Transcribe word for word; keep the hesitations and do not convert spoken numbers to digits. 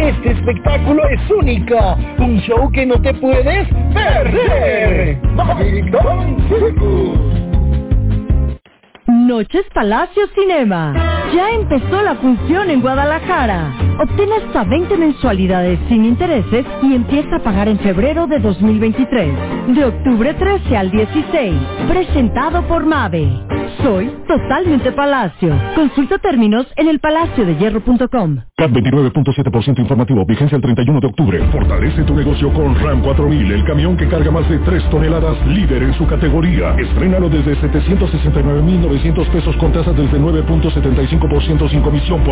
Este espectáculo es único, un show que no te puedes perder. Magic Band Circus. Noches Palacio Cinema. Ya empezó la función en Guadalajara. Obtén hasta veinte mensualidades sin intereses y empieza a pagar en febrero de dos mil veintitrés. De octubre trece al dieciséis. Presentado por Mave. Soy totalmente Palacio. Consulta términos en el palacio de hierro punto com. C A T veintinueve punto siete por ciento informativo. Vigencia el treinta y uno de octubre. Fortalece tu negocio con RAM cuatro mil. El camión que carga más de tres toneladas. Líder en su categoría. Estrénalo desde setecientos sesenta y nueve mil novecientos pesos con tasa desde nueve punto setenta y cinco por ciento sin comisión por